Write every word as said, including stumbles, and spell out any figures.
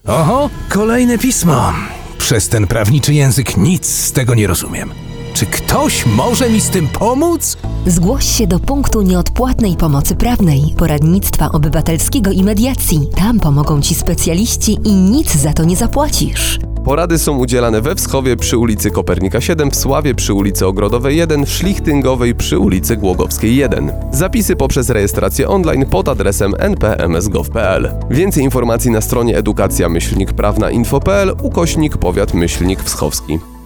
Oho, kolejne pismo. Przez ten prawniczy język nic z tego nie rozumiem. Czy ktoś może mi z tym pomóc? Zgłoś się do punktu nieodpłatnej pomocy prawnej, poradnictwa obywatelskiego i mediacji. Tam pomogą Ci specjaliści i nic za to nie zapłacisz. Porady są udzielane we Wschowie przy ulicy Kopernika siedem, w Sławie przy ulicy Ogrodowej jeden, w Szlichtyngowej przy ulicy Głogowskiej jeden. Zapisy poprzez rejestrację online pod adresem n p m s gov kropka p l. Więcej informacji na stronie edukacja myślnik prawna info kropka p l ukośnik powiat myślnik wschowski.